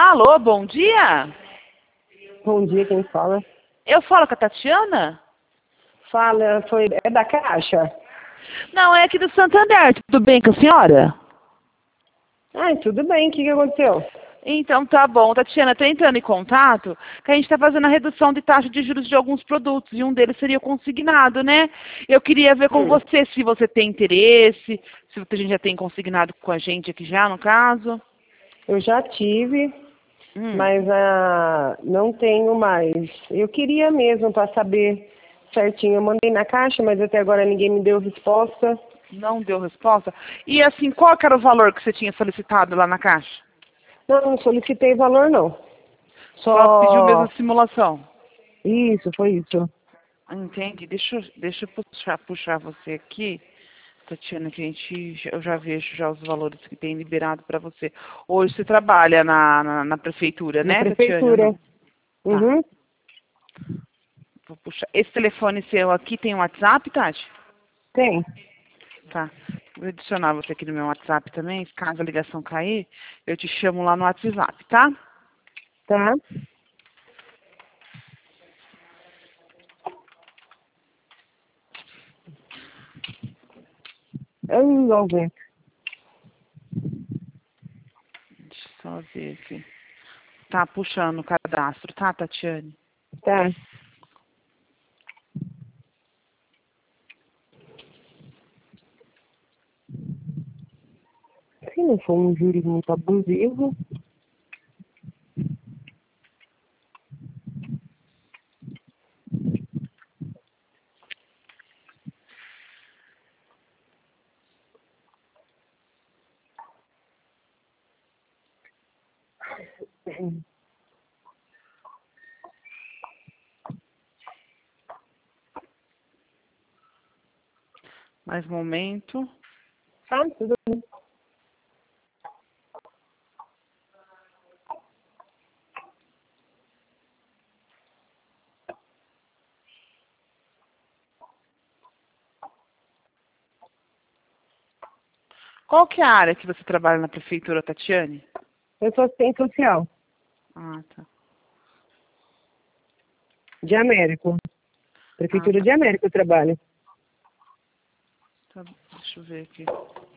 Alô, bom dia? Bom dia, quem fala? Eu falo com a Tatiana? Fala, é da Caixa? Não, é aqui do Santander. Tudo bem com a senhora? Ai, tudo bem, o que aconteceu? Então tá bom. Tatiana, tô entrando em contato que a gente está fazendo a redução de taxa de juros de alguns produtos e um deles seria o consignado, né? Eu queria ver com você se você tem interesse, se a gente já tem consignado com a gente aqui já, no caso. Eu já tive, Hum. mas não tenho mais. Eu queria mesmo para saber certinho. Eu mandei na Caixa, mas até agora ninguém me deu resposta. Não deu resposta? E assim, qual que era o valor que você tinha solicitado lá na Caixa? Não solicitei valor, não. Só pediu mesmo Só... a simulação? Isso, foi isso. Entendi. Deixa eu puxar você aqui, Tatiana, que eu já vejo já os valores que tem liberado para você. Hoje você trabalha na prefeitura, Na né, Tatiana, ou prefeitura. não? Tá. Uhum. Vou puxar. Esse telefone seu aqui tem um WhatsApp, Tati? Tem. Tá. Vou adicionar você aqui no meu WhatsApp também. Caso a ligação cair, eu te chamo lá no WhatsApp, tá? Tá? Vamos ver. Deixa eu só ver aqui. Tá puxando o cadastro, tá, Tatiane? Tá. Se não for um júri muito abusivo, Mais um momento. tá? Tudo bem. Qual que é a área que você trabalha na prefeitura, Tatiane? Eu sou assistente social, Ah, tá. de Américo. Ah, Prefeitura tá. de Américo eu trabalho. Deixa eu ver aqui.